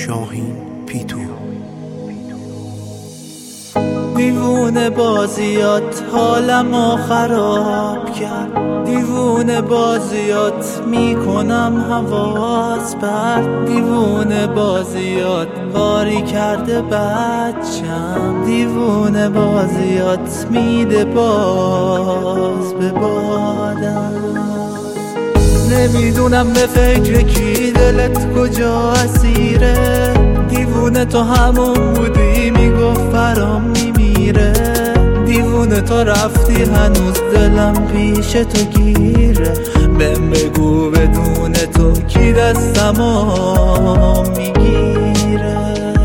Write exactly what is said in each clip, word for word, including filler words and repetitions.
شاهین پیتو. دیوونه بازیات حالمو خراب کرد، دیوونه بازیات میکنم حواس برد، دیوونه بازیات باری کرده بچم، دیوونه بازیات میده باز به بادم. نمیدونم به فکر کی دلت کجا اسیره، دیوونه تو همون بودی میگفت برام میمیره، دیوونه تو رفتی هنوز دلم پیش تو گیره، بهم بگو بدون تو کی دستمو میگیره.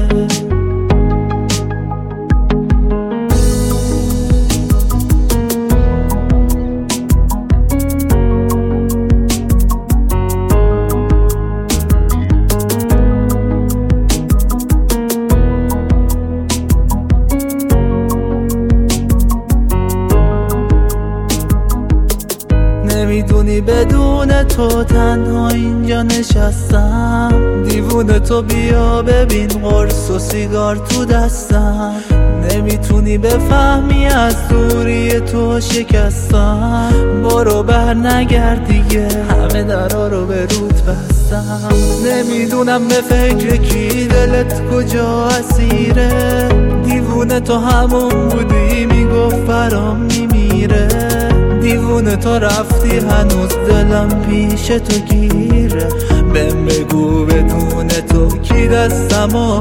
نمیدونی بدون تو تنها اینجا نشستم، دیوونه تو بیا ببین قرص و سیگار تو دستم، نمیتونی بفهمی از دوری تو شکستم، برو بر نگرد دیگه همه درا رو به رود بستم. نمیدونم به فکر کی دلت کجا اسیره، دیوونه تو همون بودی میگفت برام میمیره، دیوونه تو رفتی هنوز دلم پیش تو گیره، بهم بگو بدون تو کی دستمو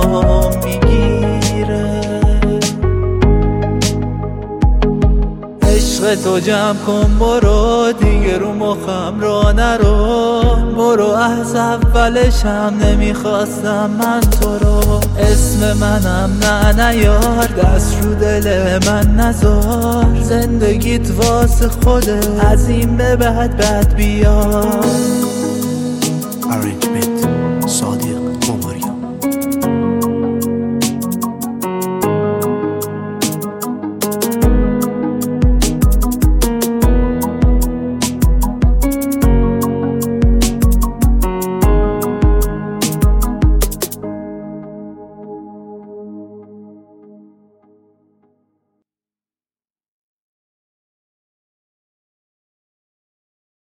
میگیره. عشق تو جمع کن برو دیگه رو مخم را نرو، برو از اولش هم نمیخواستم من تو رو، اسم منم نه نیار دست رو دل من نذار، زندگیت واسه خوده از این به بعد بد بیار. Arrangement صادق